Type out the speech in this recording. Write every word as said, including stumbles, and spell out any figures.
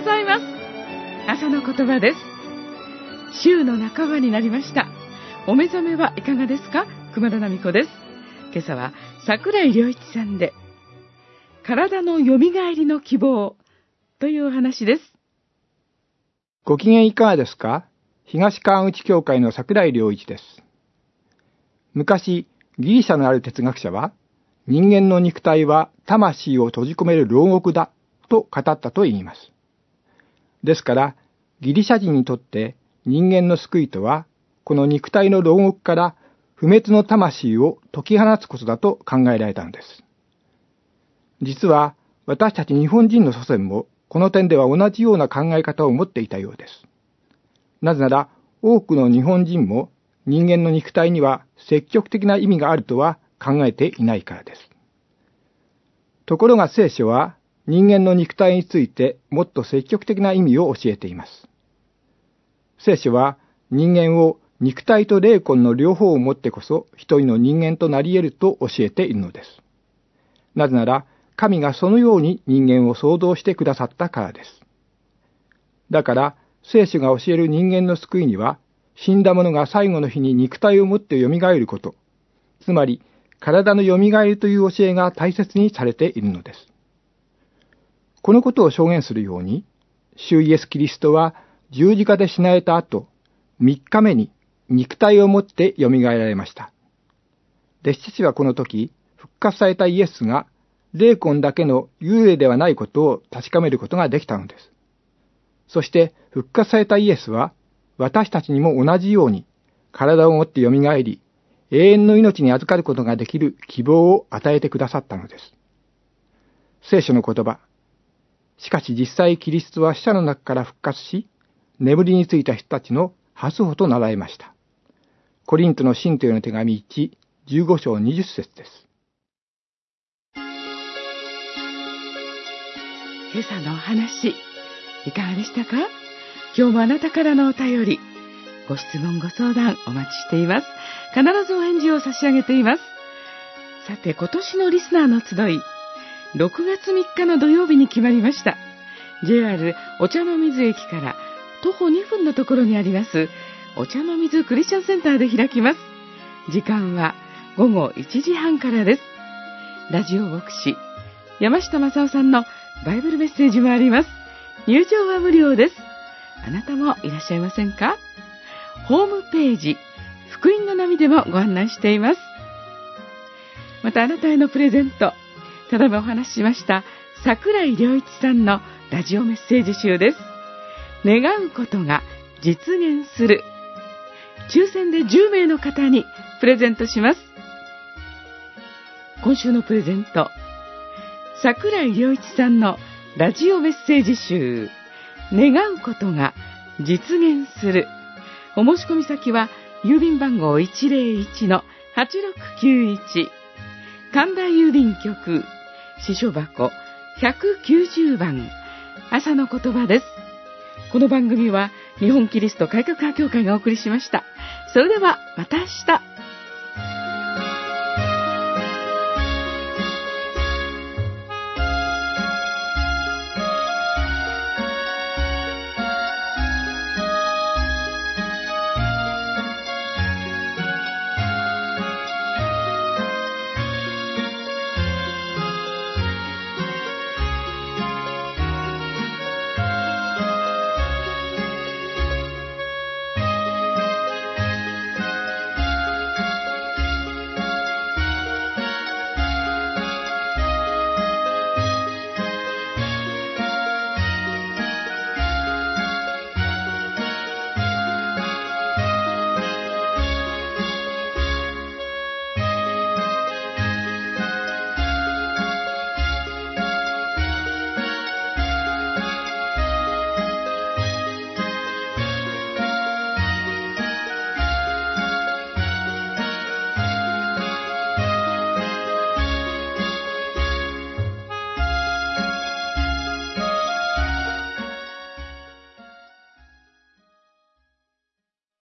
ざいます。朝の言葉です。週の半ばになりました。お目覚めはいかがですか？熊田奈美子です。今朝は桜井良一さんで、体のよみがえりの希望というお話です。 ご機嫌いかがですか？東川口教会の桜井良一です。昔、ギリシャのある哲学者は、人間の肉体は魂を閉じ込める牢獄だと語ったと言います。ですから、ギリシャ人にとって人間の救いとは、この肉体の牢獄から不滅の魂を解き放つことだと考えられたのです。実は、私たち日本人の祖先も、この点では同じような考え方を持っていたようです。なぜなら、多くの日本人も人間の肉体には積極的な意味があるとは考えていないからです。ところが聖書は人間の肉体についてもっと積極的な意味を教えています。聖書は人間を肉体と霊魂の両方をもってこそ一人の人間となり得ると教えているのです。なぜなら神がそのように人間を創造してくださったからです。だから聖書が教える人間の救いには、死んだ者が最後の日に肉体を持って蘇ること、つまり体の蘇りという教えが大切にされているのです。このことを証言するように、主イエスキリストは十字架で死なれた後、三日目に肉体を持って蘇られました。弟子たちはこの時、復活されたイエスが霊魂だけの幽霊ではないことを確かめることができたのです。そして復活されたイエスは私たちにも同じように体を持って蘇り、永遠の命に預かることができる希望を与えてくださったのです。聖書の言葉。しかし実際キリストは死者の中から復活し、眠りについた人たちの初歩となられました。コリントの信徒への手紙いち、じゅうご章にじゅっ節です。 今朝のお話、いかがでしたか？今日もあなたからのお便り、ご質問ご相談お待ちしています。必ずお返事を差し上げています。さて、今年のリスナーの集い、ろくがつみっかの土曜日に決まりました。ジェイアール お茶の水駅から徒歩にふんのところにありますお茶の水クリスチャンセンターで開きます。時間はごごいちじはんからです。ラジオ牧師山下正夫さんのバイブルメッセージもあります。入場は無料です。あなたもいらっしゃいませんか？ホームページ福音の波でもご案内しています。またあなたへのプレゼント、ただいまお話ししました桜井良一さんのラジオメッセージ集です。願うことが実現する。抽選でじゅうめいの方にプレゼントします。今週のプレゼント、桜井良一さんのラジオメッセージ集、願うことが実現する。お申し込み先は郵便番号 いちまるいちのはちろくきゅういち、神田郵便局支所箱ひゃくきゅうじゅうばん、朝の言葉です。この番組は日本キリスト改革派協会がお送りしました。それではまた明日。